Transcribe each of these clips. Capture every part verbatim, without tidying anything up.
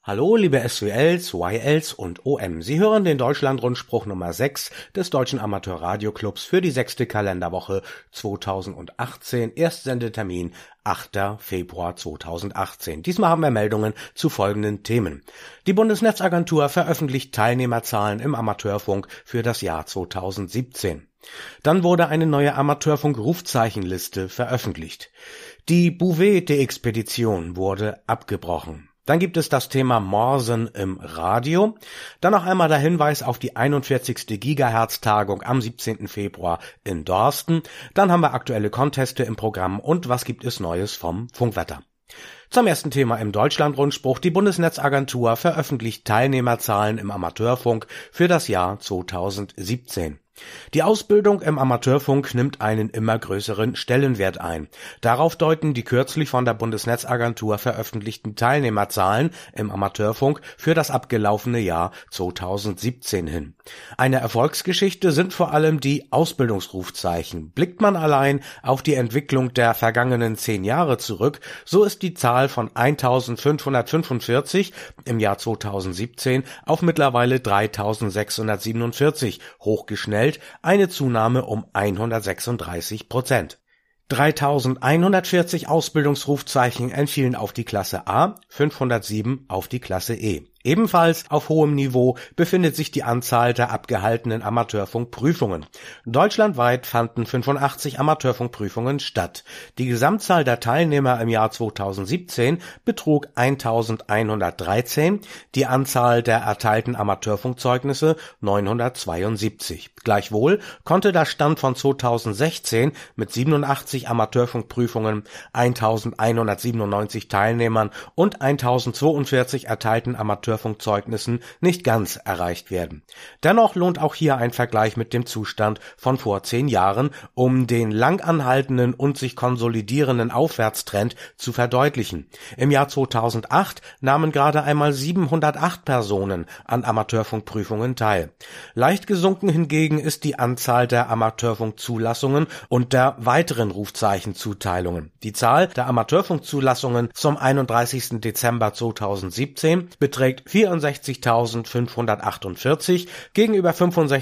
Hallo, liebe S W Ls, Y Ls und O M. Sie hören den Deutschlandrundspruch Nummer sechs des Deutschen Amateur-Radio-Clubs für die sechste Kalenderwoche zweitausendachtzehn. Erstsendetermin achter Februar zweitausendachtzehn. Diesmal haben wir Meldungen zu folgenden Themen. Die Bundesnetzagentur veröffentlicht Teilnehmerzahlen im Amateurfunk für das Jahr zweitausendsiebzehn. Dann wurde eine neue Amateurfunk-Rufzeichenliste veröffentlicht. Die Bouvet-Expedition wurde abgebrochen. Dann gibt es das Thema Morsen im Radio. Dann noch einmal der Hinweis auf die einundvierzigste Gigahertz-Tagung am siebzehnten Februar in Dorsten. Dann haben wir aktuelle Conteste im Programm und was gibt es Neues vom Funkwetter. Zum ersten Thema im Deutschlandrundspruch. Die Bundesnetzagentur veröffentlicht Teilnehmerzahlen im Amateurfunk für das Jahr zweitausendsiebzehn. Die Ausbildung im Amateurfunk nimmt einen immer größeren Stellenwert ein. Darauf deuten die kürzlich von der Bundesnetzagentur veröffentlichten Teilnehmerzahlen im Amateurfunk für das abgelaufene Jahr zweitausendsiebzehn hin. Eine Erfolgsgeschichte sind vor allem die Ausbildungsrufzeichen. Blickt man allein auf die Entwicklung der vergangenen zehn Jahre zurück, so ist die Zahl von eintausendfünfhundertfünfundvierzig im Jahr zweitausendsiebzehn auf mittlerweile dreitausendsechshundertsiebenundvierzig hochgeschnellt, eine Zunahme um hundertsechsunddreißig Prozent. dreitausendeinhundertvierzig Ausbildungsrufzeichen entfielen auf die Klasse A, fünfhundertsieben auf die Klasse E. Ebenfalls auf hohem Niveau befindet sich die Anzahl der abgehaltenen Amateurfunkprüfungen. Deutschlandweit fanden fünfundachtzig Amateurfunkprüfungen statt. Die Gesamtzahl der Teilnehmer im Jahr zweitausendsiebzehn betrug eintausendeinhundertdreizehn, die Anzahl der erteilten Amateurfunkzeugnisse neunhundertzweiundsiebzig. Gleichwohl konnte der Stand von zweitausendsechzehn mit siebenundachtzig Amateurfunkprüfungen, eintausendeinhundertsiebenundneunzig Teilnehmern und eintausendzweiundvierzig erteilten Amateurfunkzeugnissen nicht ganz erreicht werden. Dennoch lohnt auch hier ein Vergleich mit dem Zustand von vor zehn Jahren, um den lang anhaltenden und sich konsolidierenden Aufwärtstrend zu verdeutlichen. Im Jahr zweitausendacht nahmen gerade einmal siebenhundertacht Personen an Amateurfunkprüfungen teil. Leicht gesunken hingegen ist die Anzahl der Amateurfunkzulassungen und der weiteren Rufzeichenzuteilungen. Die Zahl der Amateurfunkzulassungen zum einunddreißigsten Dezember zweitausendsiebzehn beträgt vierundsechzigtausendfünfhundertachtundvierzig gegenüber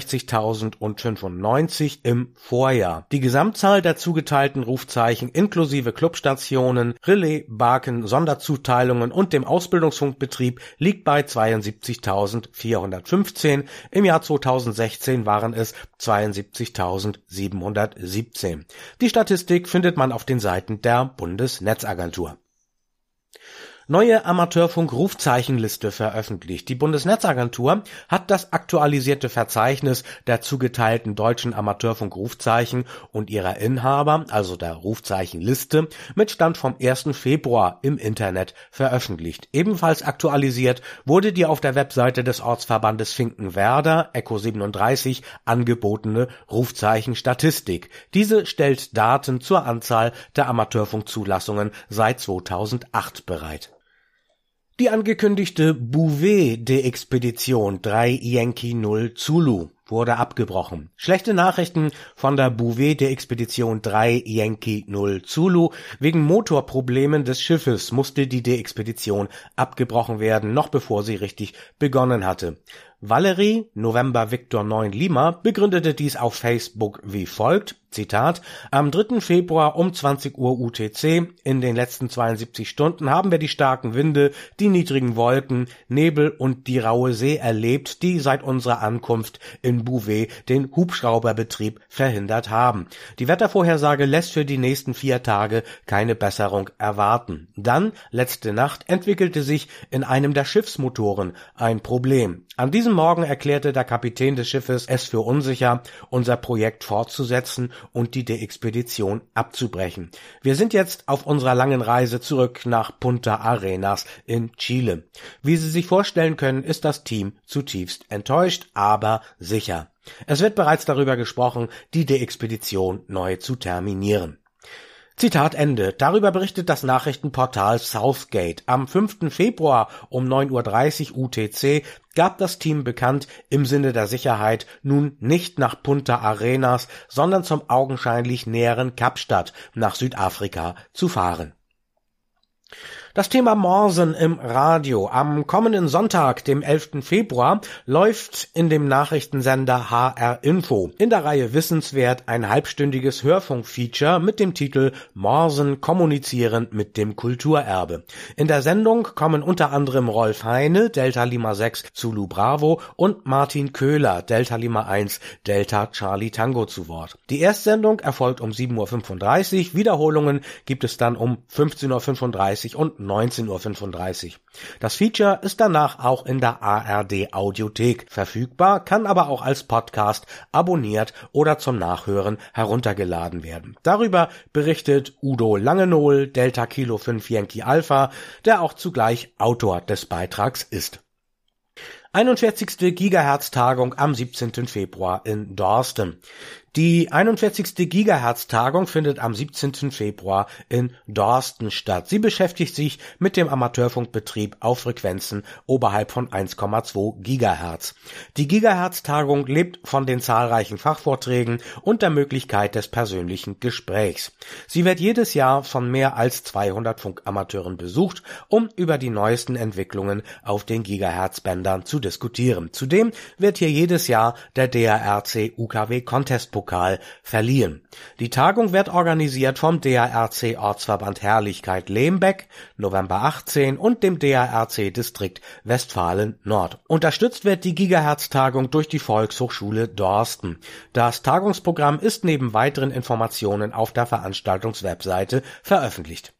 fünfundsechzigtausendfünfundneunzig im Vorjahr. Die Gesamtzahl der zugeteilten Rufzeichen inklusive Clubstationen, Relais, Barken, Sonderzuteilungen und dem Ausbildungsfunkbetrieb liegt bei zweiundsiebzigtausendvierhundertfünfzehn. Im Jahr zweitausendsechzehn waren es zweiundsiebzigtausendsiebenhundertsiebzehn. Die Statistik findet man auf den Seiten der Bundesnetzagentur. Neue Amateurfunk-Rufzeichenliste veröffentlicht. Die Bundesnetzagentur hat das aktualisierte Verzeichnis der zugeteilten deutschen Amateurfunk-Rufzeichen und ihrer Inhaber, also der Rufzeichenliste, mit Stand vom ersten Februar im Internet veröffentlicht. Ebenfalls aktualisiert wurde die auf der Webseite des Ortsverbandes Finkenwerder, Echo siebenunddreißig, angebotene Rufzeichenstatistik. Diese stellt Daten zur Anzahl der Amateurfunkzulassungen seit zweitausendacht bereit. Die angekündigte Bouvet-Expedition drei Yankee null Zulu wurde abgebrochen. Schlechte Nachrichten von der Bouvet-Expedition drei Yankee null Zulu. Wegen Motorproblemen des Schiffes musste die De-Expedition abgebrochen werden, noch bevor sie richtig begonnen hatte. Valerie, November Victor neun Lima, begründete dies auf Facebook wie folgt, Zitat, am dritten Februar um zwanzig Uhr U T C, in den letzten zweiundsiebzig Stunden haben wir die starken Winde, die niedrigen Wolken, Nebel und die raue See erlebt, die seit unserer Ankunft in Bouvet den Hubschrauberbetrieb verhindert haben. Die Wettervorhersage lässt für die nächsten vier Tage keine Besserung erwarten. Dann, letzte Nacht, entwickelte sich in einem der Schiffsmotoren ein Problem. An diesem Morgen erklärte der Kapitän des Schiffes es für unsicher, unser Projekt fortzusetzen und die De-Expedition abzubrechen. Wir sind jetzt auf unserer langen Reise zurück nach Punta Arenas in Chile. Wie Sie sich vorstellen können, ist das Team zutiefst enttäuscht, aber sicher. Es wird bereits darüber gesprochen, die De-Expedition neu zu terminieren. Zitat Ende. Darüber berichtet das Nachrichtenportal Southgate. Am fünften Februar um neun Uhr dreißig U T C gab das Team bekannt, im Sinne der Sicherheit nun nicht nach Punta Arenas, sondern zum augenscheinlich näheren Kapstadt nach Südafrika zu fahren. Das Thema Morsen im Radio. Am kommenden Sonntag, dem elften Februar, läuft in dem Nachrichtensender H R Info in der Reihe Wissenswert ein halbstündiges Hörfunkfeature mit dem Titel Morsen kommunizieren mit dem Kulturerbe. In der Sendung kommen unter anderem Rolf Heine, Delta Lima sechs Zulu Bravo, und Martin Köhler, Delta Lima eins Delta Charlie Tango zu Wort. Die Erstsendung erfolgt um sieben Uhr fünfunddreißig, Wiederholungen gibt es dann um fünfzehn Uhr fünfunddreißig und neunzehn Uhr fünfunddreißig. Das Feature ist danach auch in der A R D Audiothek verfügbar, kann aber auch als Podcast abonniert oder zum Nachhören heruntergeladen werden. Darüber berichtet Udo Langenohl, Delta Kilo fünf Yankee Alpha, der auch zugleich Autor des Beitrags ist. einundvierzigste Gigahertz-Tagung am siebzehnten Februar in Dorsten. Die einundvierzigste Gigahertz-Tagung findet am siebzehnten Februar in Dorsten statt. Sie beschäftigt sich mit dem Amateurfunkbetrieb auf Frequenzen oberhalb von eins Komma zwei Gigahertz. Die Gigahertz-Tagung lebt von den zahlreichen Fachvorträgen und der Möglichkeit des persönlichen Gesprächs. Sie wird jedes Jahr von mehr als zweihundert Funkamateuren besucht, um über die neuesten Entwicklungen auf den Gigahertz-Bändern zu diskutieren. Zudem wird hier jedes Jahr der D R R C U K W Contest Pokal verliehen. Die Tagung wird organisiert vom D R R C Ortsverband Herrlichkeit Lembeck, November achtzehn, und dem D R R C Distrikt Westfalen Nord. Unterstützt wird die Gigahertz-Tagung durch die Volkshochschule Dorsten. Das Tagungsprogramm ist neben weiteren Informationen auf der Veranstaltungswebseite veröffentlicht.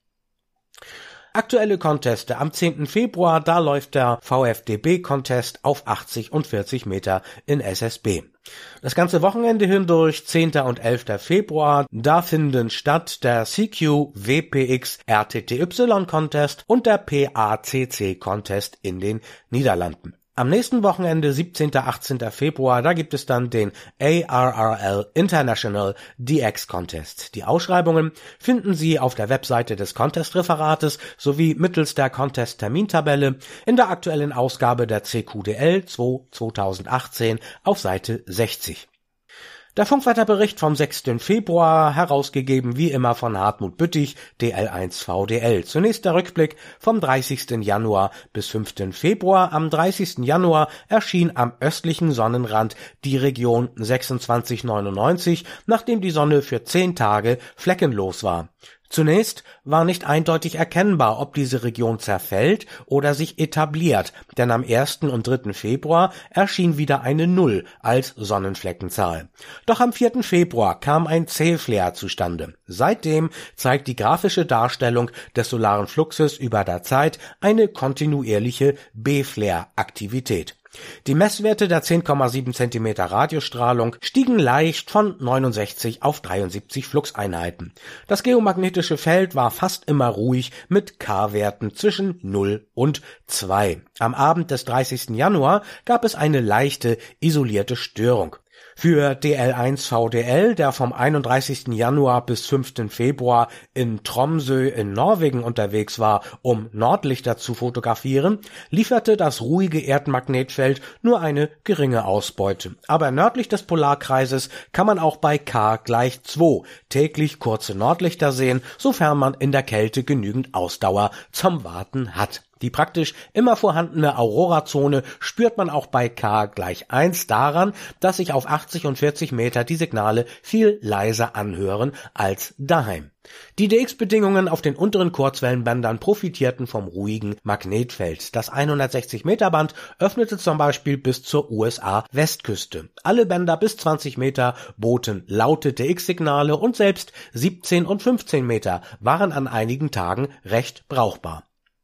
Aktuelle Conteste am zehnten Februar, da läuft der V F D B-Contest auf achtzig und vierzig Meter in S S B. Das ganze Wochenende hindurch, zehnten und elften Februar, da finden statt der C Q W P X R T T Y-Contest und der P A C C-Contest in den Niederlanden. Am nächsten Wochenende, siebzehnten und achtzehnten Februar, da gibt es dann den A R R L International D X Contest. Die Ausschreibungen finden Sie auf der Webseite des Contest-Referates sowie mittels der Contest-Termintabelle in der aktuellen Ausgabe der C Q D L zwei zweitausendachtzehn auf Seite sechzig. Der Funkwetterbericht vom sechsten Februar, herausgegeben wie immer von Hartmut Büttig, D L eins V D L. Zunächst der Rückblick vom dreißigsten Januar bis fünften Februar. Am dreißigsten Januar erschien am östlichen Sonnenrand die Region sechsundzwanzig neunundneunzig, nachdem die Sonne für zehn Tage fleckenlos war. Zunächst war nicht eindeutig erkennbar, ob diese Region zerfällt oder sich etabliert, denn am ersten und dritten Februar erschien wieder eine Null als Sonnenfleckenzahl. Doch am vierten Februar kam ein C-Flare zustande. Seitdem zeigt die grafische Darstellung des solaren Fluxes über der Zeit eine kontinuierliche B-Flare-Aktivität. Die Messwerte der zehn Komma sieben Zentimeter Radiostrahlung stiegen leicht von neunundsechzig auf dreiundsiebzig Fluxeinheiten. Das geomagnetische Feld war fast immer ruhig mit K-Werten zwischen null und zwei. Am Abend des dreißigsten Januar gab es eine leichte, isolierte Störung. Für D L eins V D L, der vom einunddreißigsten Januar bis fünften Februar in Tromsø in Norwegen unterwegs war, um Nordlichter zu fotografieren, lieferte das ruhige Erdmagnetfeld nur eine geringe Ausbeute. Aber nördlich des Polarkreises kann man auch bei K gleich zwei täglich kurze Nordlichter sehen, sofern man in der Kälte genügend Ausdauer zum Warten hat. Die praktisch immer vorhandene Aurorazone spürt man auch bei K gleich eins daran, dass sich auf achtzig und vierzig Meter die Signale viel leiser anhören als daheim. Die D X-Bedingungen auf den unteren Kurzwellenbändern profitierten vom ruhigen Magnetfeld. Das hundertsechzig Meter Band öffnete zum Beispiel bis zur U S A-Westküste. Alle Bänder bis zwanzig Meter boten laute D X-Signale und selbst siebzehn und fünfzehn Meter waren an einigen Tagen recht brauchbar.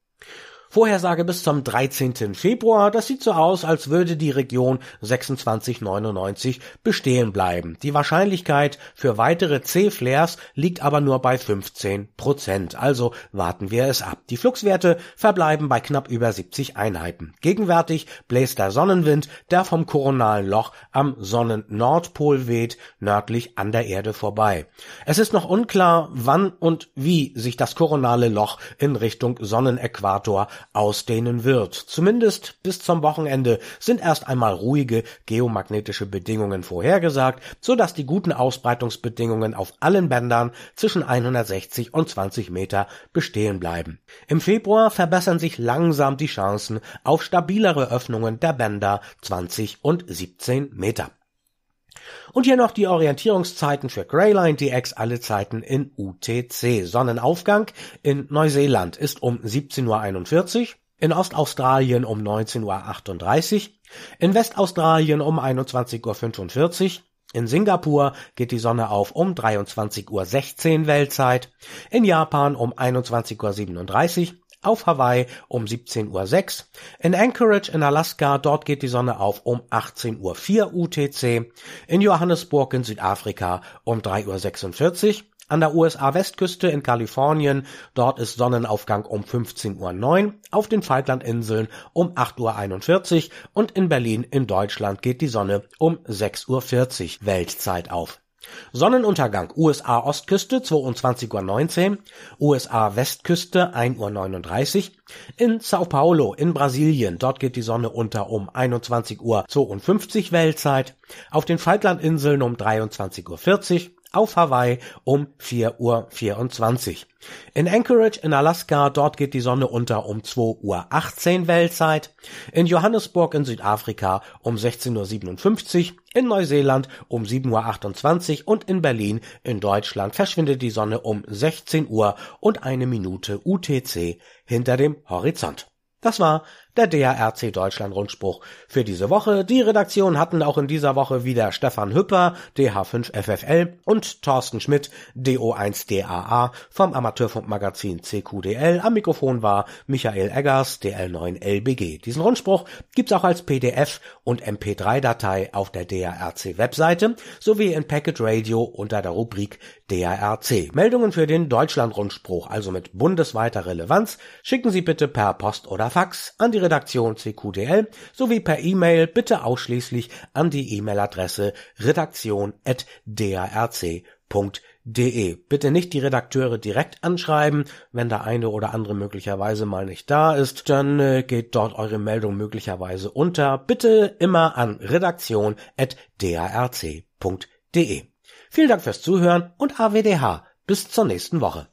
Vorhersage bis zum dreizehnten Februar, das sieht so aus, als würde die Region sechsundzwanzig neunundneunzig bestehen bleiben. Die Wahrscheinlichkeit für weitere C-Flares liegt aber nur bei fünfzehn Prozent, also warten wir es ab. Die Fluxwerte verbleiben bei knapp über siebzig Einheiten. Gegenwärtig bläst der Sonnenwind, der vom koronalen Loch am Sonnennordpol weht, nördlich an der Erde vorbei. Es ist noch unklar, wann und wie sich das koronale Loch in Richtung Sonnenäquator ausdehnen wird. Zumindest bis zum Wochenende sind erst einmal ruhige geomagnetische Bedingungen vorhergesagt, sodass die guten Ausbreitungsbedingungen auf allen Bändern zwischen hundertsechzig und zwanzig Meter bestehen bleiben. Im Februar verbessern sich langsam die Chancen auf stabilere Öffnungen der Bänder zwanzig und siebzehn Meter. Und hier noch die Orientierungszeiten für Greyline D X, alle Zeiten in U T C. Sonnenaufgang in Neuseeland ist um siebzehn Uhr einundvierzig, in Ostaustralien um neunzehn Uhr achtunddreißig, in Westaustralien um einundzwanzig Uhr fünfundvierzig, in Singapur geht die Sonne auf um dreiundzwanzig Uhr sechzehn Weltzeit, in Japan um einundzwanzig Uhr siebenunddreißig, auf Hawaii um siebzehn Uhr sechs, in Anchorage in Alaska, dort geht die Sonne auf um achtzehn Uhr vier U T C, in Johannesburg in Südafrika um drei Uhr sechsundvierzig, an der U S A-Westküste in Kalifornien, dort ist Sonnenaufgang um fünfzehn Uhr neun, auf den Falklandinseln um acht Uhr einundvierzig und in Berlin in Deutschland geht die Sonne um sechs Uhr vierzig Weltzeit auf. Sonnenuntergang U S A-Ostküste zweiundzwanzig Uhr neunzehn, U S A-Westküste ein Uhr neununddreißig, in Sao Paulo in Brasilien, dort geht die Sonne unter um einundzwanzig Uhr zweiundfünfzig Weltzeit, auf den Falklandinseln um dreiundzwanzig Uhr vierzig, auf Hawaii um vier Uhr vierundzwanzig. In Anchorage in Alaska, dort geht die Sonne unter um zwei Uhr achtzehn Weltzeit, in Johannesburg in Südafrika um sechzehn Uhr siebenundfünfzig, in Neuseeland um sieben Uhr achtundzwanzig und in Berlin in Deutschland verschwindet die Sonne um sechzehn Uhr und eine Minute U T C hinter dem Horizont. Das war der D A R C Deutschland Rundspruch für diese Woche. Die Redaktion hatten auch in dieser Woche wieder Stefan Hüpper, D H fünf F F L und Thorsten Schmidt, D O eins D A A vom Amateurfunkmagazin C Q D L. Am Mikrofon war Michael Eggers, D L neun L B G. Diesen Rundspruch gibt's auch als P D F und M P drei Datei auf der D A R C Webseite sowie in Packet Radio unter der Rubrik D A R C. Meldungen für den Deutschland Rundspruch, also mit bundesweiter Relevanz, schicken Sie bitte per Post oder Fax an die Redaktion C Q D L sowie per E-Mail bitte ausschließlich an die E-Mail-Adresse redaktion at d a r c punkt d e. Bitte nicht die Redakteure direkt anschreiben, wenn der eine oder andere möglicherweise mal nicht da ist, dann äh, geht dort eure Meldung möglicherweise unter. Bitte immer an redaktion at d a r c punkt d e. Vielen Dank fürs Zuhören und A W D H. Bis zur nächsten Woche.